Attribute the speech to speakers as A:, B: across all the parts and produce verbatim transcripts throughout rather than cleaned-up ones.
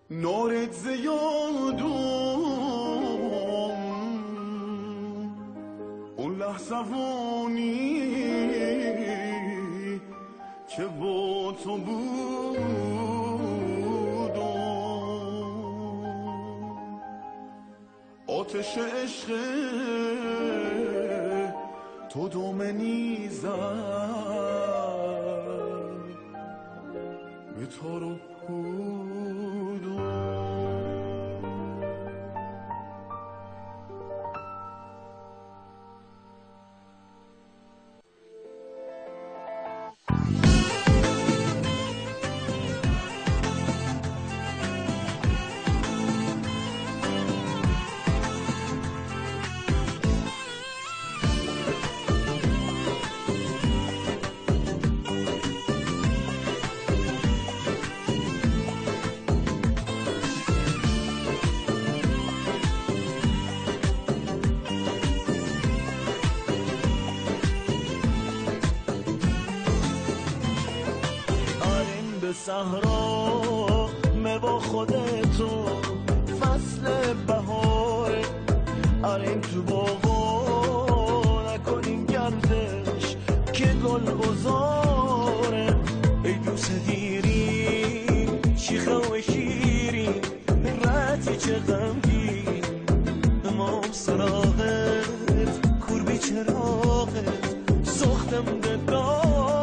A: نارت زیادم اون لحظوانی که با تو بودم آتش عشق تو دومنی زد به تو رو
B: صحرا مه با خودتو فصل بهاره آریم تو باغا نکنیم گردش که گل بزاره ای دوست دیری شیخه و شیری رتی چه غمگی ما سراغت کوربی چراغت سختم ددا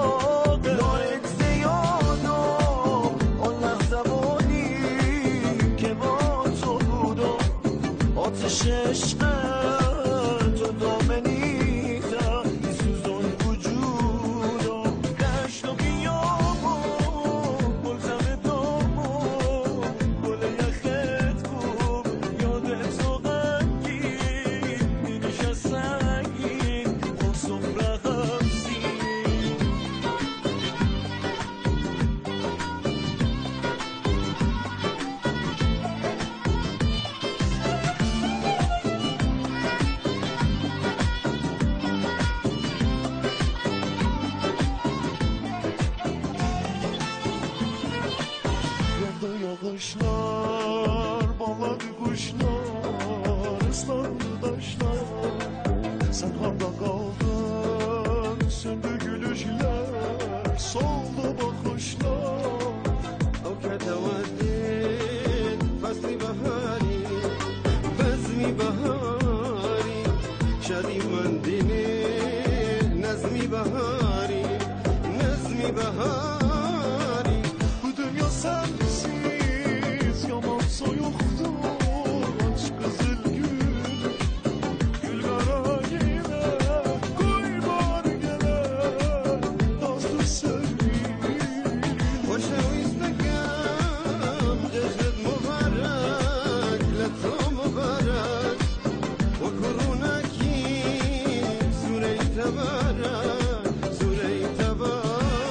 B: عشق تو دامنی زد سوزون وجودم دشت و بیابون گلزم دامون گل یخت کوب یادت تو غمگین نمیشه سنگین خونسون رقم زین Kuşlar, bağladı kuşlar, ıslandı taşlar. Sen harda kaldın, söndü gülüşler, soldu bakışlar. O keteveddin, fasli bahari, bezmi bahari, şadi mendini, nezmi bahari, nezmi bahari. Bu dünya sen soyuktu aç kızıl gül gül kara yine koy bar gele dostu sevgilim hoşa istekam cezret mübarek leto mübarek ve kurunaki sure-i tebarek sure-i tebarek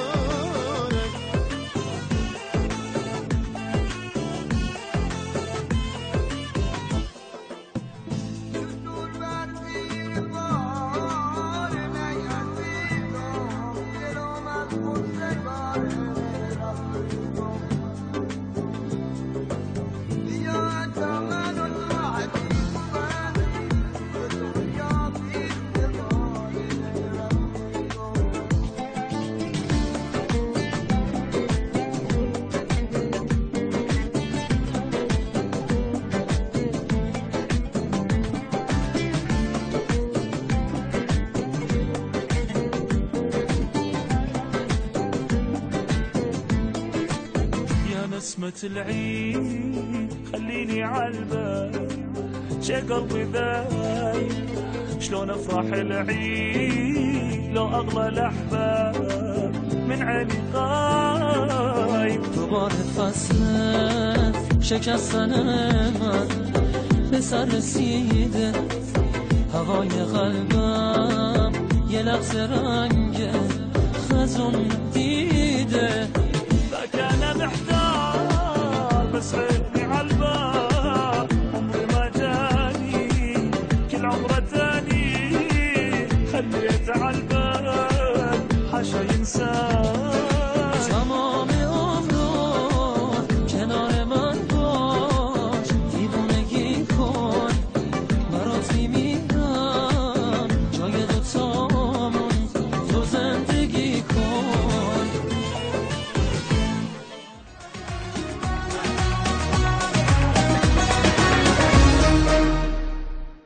B: نسمة العيد خليني عالبال شي قلبي ذايب شلون افرح العيد لو اغلى الاحباب من عيني غايب
C: دوباره فصل شکستن من به سر رسیده هوای قلبم یه لحظه رنگ خزون دیده
B: فكان محتار بس